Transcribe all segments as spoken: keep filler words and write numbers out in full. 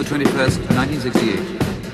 twenty-first, nineteen sixty-eight.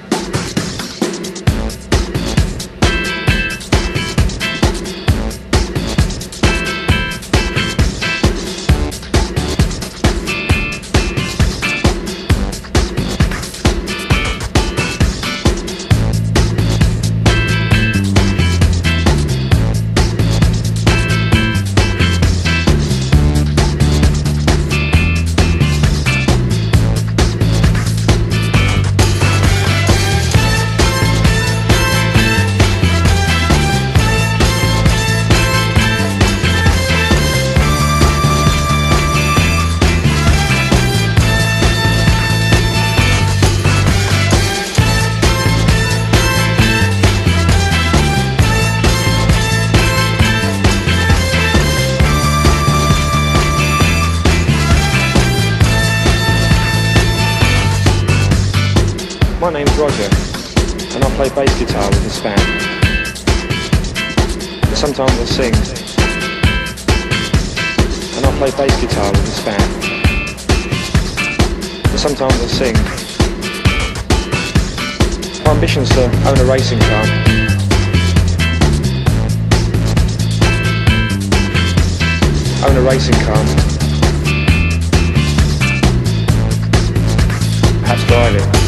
My name's Roger, and I play bass guitar with this band. And sometimes I sing, and I play bass guitar with this band. And sometimes I sing. My ambition's to own a racing car. Own a racing car. Perhaps drive it.